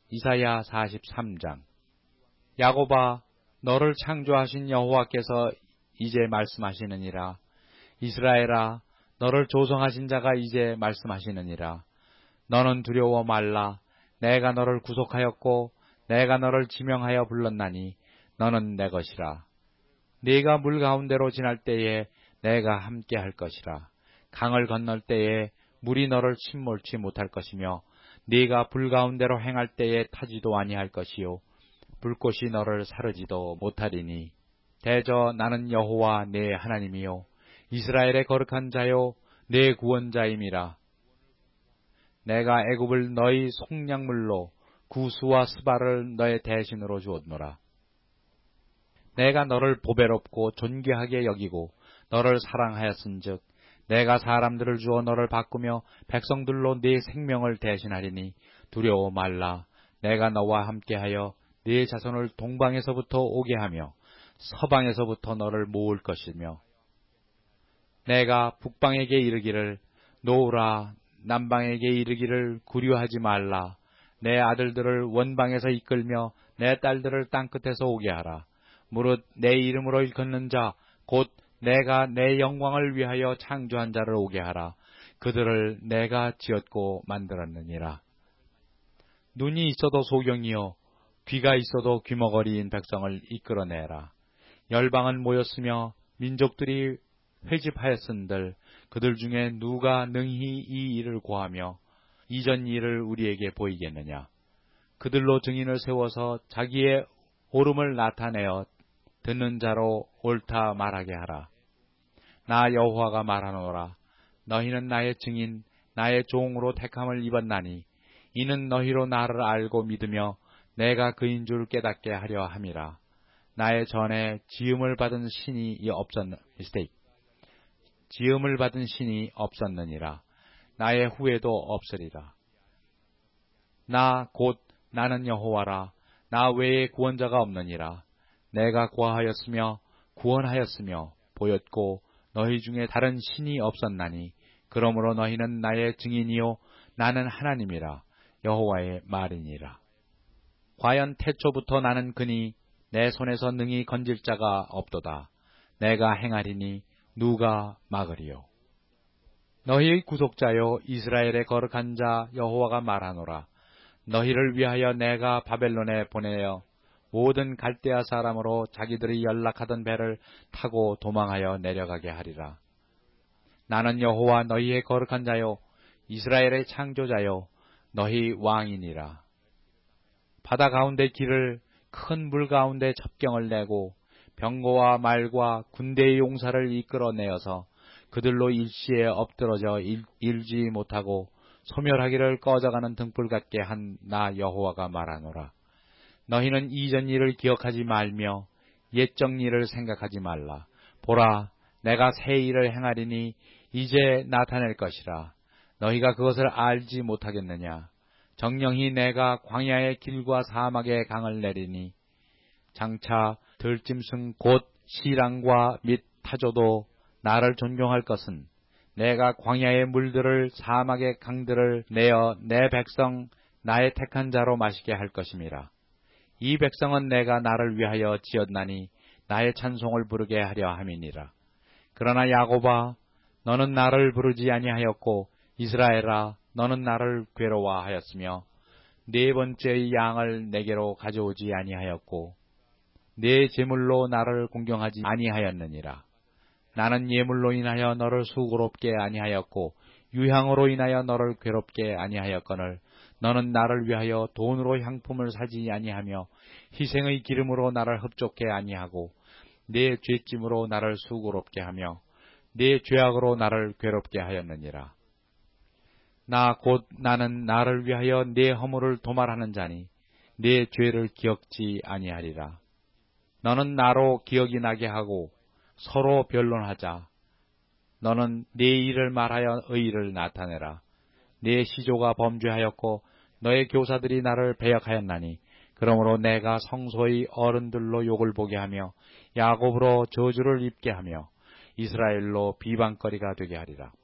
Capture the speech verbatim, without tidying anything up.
이사야 사십삼 장. 야곱아, 너를 창조하신 여호와께서 이제 말씀하시느니라. 이스라엘아, 너를 조성하신 자가 이제 말씀하시느니라. 너는 두려워 말라. 내가 너를 구속하였고 내가 너를 지명하여 불렀나니 너는 내 것이라. 네가 물 가운데로 지날 때에 내가 함께 할 것이라. 강을 건널 때에 물이 너를 침몰치 못할 것이며 네가 불 가운데로 행할 때에 타지도 아니할 것이요 불꽃이 너를 사르지도 못하리니 대저 나는 여호와 네 하나님이요 이스라엘의 거룩한 자요 네 구원자임이라. 내가 애굽을 너희 속량물로 구수와 스바를 너의 대신으로 주었노라. 내가 너를 보배롭고 존귀하게 여기고 너를 사랑하였은즉 내가 사람들을 주어 너를 바꾸며 백성들로 네 생명을 대신하리니 두려워 말라. 내가 너와 함께하여 네 자손을 동방에서부터 오게 하며 서방에서부터 너를 모을 것이며 내가 북방에게 이르기를 놓으라, 남방에게 이르기를 구류하지 말라. 내 아들들을 원방에서 이끌며 내 딸들을 땅끝에서 오게 하라. 무릇 내 이름으로 일컫는 자 곧 내가 내 영광을 위하여 창조한 자를 오게 하라. 그들을 내가 지었고 만들었느니라. 눈이 있어도 소경이요 귀가 있어도 귀머거리인 백성을 이끌어내라. 열방은 모였으며 민족들이 회집하였은들 그들 중에 누가 능히 이 일을 고하며 이전 일을 우리에게 보이겠느냐. 그들로 증인을 세워서 자기의 옳음을 나타내어 듣는 자로 옳다 말하게 하라. 나 여호와가 말하노라. 너희는 나의 증인 나의 종으로 택함을 입었나니 이는 너희로 나를 알고 믿으며 내가 그인 줄 깨닫게 하려 함이라. 나의 전에 지음을 받은 신이 없었 미스테이크 지음을 받은 신이 없었느니라. 나의 후에도 없으리라. 나 곧 나는 여호와라. 나 외에 구원자가 없느니라. 내가 구하였으며 구원하였으며 보였고 너희 중에 다른 신이 없었나니 그러므로 너희는 나의 증인이요 나는 하나님이라. 여호와의 말이니라. 과연 태초부터 나는 그니 내 손에서 능히 건질 자가 없도다. 내가 행하리니 누가 막으리요. 너희의 구속자여 이스라엘의 거룩한 자 여호와가 말하노라. 너희를 위하여 내가 바벨론에 보내어 모든 갈대아 사람으로 자기들이 연락하던 배를 타고 도망하여 내려가게 하리라. 나는 여호와 너희의 거룩한 자요 이스라엘의 창조자요 너희 왕이니라. 바다 가운데 길을 큰 물 가운데 첩경을 내고 병거와 말과 군대의 용사를 이끌어내어서 그들로 일시에 엎드러져 일, 일지 못하고 소멸하기를 꺼져가는 등불 같게 한 나 여호와가 말하노라. 너희는 이전 일을 기억하지 말며 옛적 일을 생각하지 말라. 보라, 내가 새 일을 행하리니 이제 나타낼 것이라. 너희가 그것을 알지 못하겠느냐. 정령히 내가 광야의 길과 사막의 강을 내리니 장차 들짐승 곧 시랑과 및 타조도 나를 존경할 것은 내가 광야의 물들을 사막의 강들을 내어 내 백성 나의 택한 자로 마시게 할 것임이라. 이 백성은 내가 나를 위하여 지었나니 나의 찬송을 부르게 하려 함이니라. 그러나 야곱아, 너는 나를 부르지 아니하였고 이스라엘아, 너는 나를 괴로워하였으며 네 번째의 양을 내게로 가져오지 아니하였고 네 제물로 나를 공경하지 아니하였느니라. 나는 예물로 인하여 너를 수고롭게 아니하였고 유향으로 인하여 너를 괴롭게 아니하였거늘 너는 나를 위하여 돈으로 향품을 사지 아니하며 희생의 기름으로 나를 흡족해 아니하고 네 죄짐으로 나를 수고롭게 하며 네 죄악으로 나를 괴롭게 하였느니라. 나 곧 나는 나를 위하여 네 허물을 도말하는 자니 네 죄를 기억지 아니하리라. 너는 나로 기억이 나게 하고 서로 변론하자. 너는 네 일을 말하여 의의를 나타내라. 네 시조가 범죄하였고 너의 교사들이 나를 배역하였나니 그러므로 내가 성소의 어른들로 욕을 보게 하며 야곱으로 저주를 입게 하며 이스라엘로 비방거리가 되게 하리라.